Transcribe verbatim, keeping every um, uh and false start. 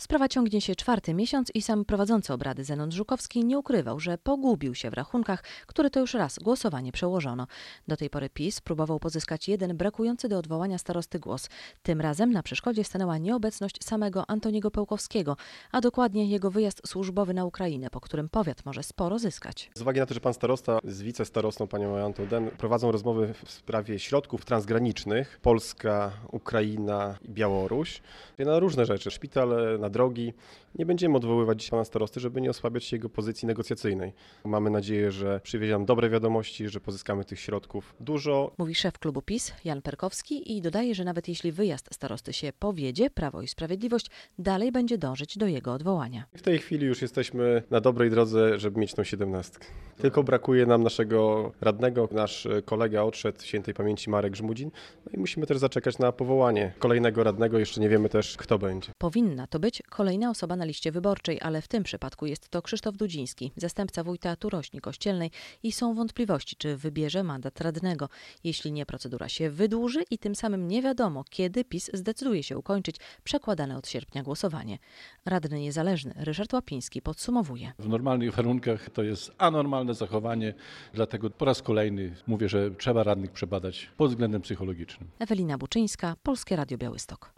Sprawa ciągnie się czwarty miesiąc i sam prowadzący obrady Zenon Żukowski nie ukrywał, że pogubił się w rachunkach, które to już raz głosowanie przełożono. Do tej pory PiS próbował pozyskać jeden brakujący do odwołania starosty głos. Tym razem na przeszkodzie stanęła nieobecność samego Antoniego Pełkowskiego, a dokładnie jego wyjazd służbowy na Ukrainę, po którym powiat może sporo zyskać. Z uwagi na to, że pan starosta z wicestarostą, panią Jolantą Den, prowadzą rozmowy w sprawie środków transgranicznych, Polska, Ukraina i Białoruś, na różne rzeczy, szpitale, na drogi. Nie będziemy odwoływać dziś pana starosty, żeby nie osłabiać jego pozycji negocjacyjnej. Mamy nadzieję, że przywiezie nam dobre wiadomości, że pozyskamy tych środków dużo. Mówi szef klubu PiS Jan Perkowski i dodaje, że nawet jeśli wyjazd starosty się powiedzie, Prawo i Sprawiedliwość dalej będzie dążyć do jego odwołania. W tej chwili już jesteśmy na dobrej drodze, żeby mieć tą siedemnastkę. Tylko brakuje nam naszego radnego. Nasz kolega odszedł, świętej pamięci Marek Żmudzin. No i musimy też zaczekać na powołanie kolejnego radnego. Jeszcze nie wiemy też, kto będzie. Powinna to być kolejna osoba na liście wyborczej, ale w tym przypadku jest to Krzysztof Dudziński, zastępca wójta Turośni Kościelnej i są wątpliwości, czy wybierze mandat radnego. Jeśli nie, procedura się wydłuży i tym samym nie wiadomo, kiedy PiS zdecyduje się ukończyć przekładane od sierpnia głosowanie. Radny niezależny Ryszard Łapiński podsumowuje. W normalnych warunkach to jest anormalne zachowanie, dlatego po raz kolejny mówię, że trzeba radnych przebadać pod względem psychologicznym. Ewelina Buczyńska, Polskie Radio Białystok.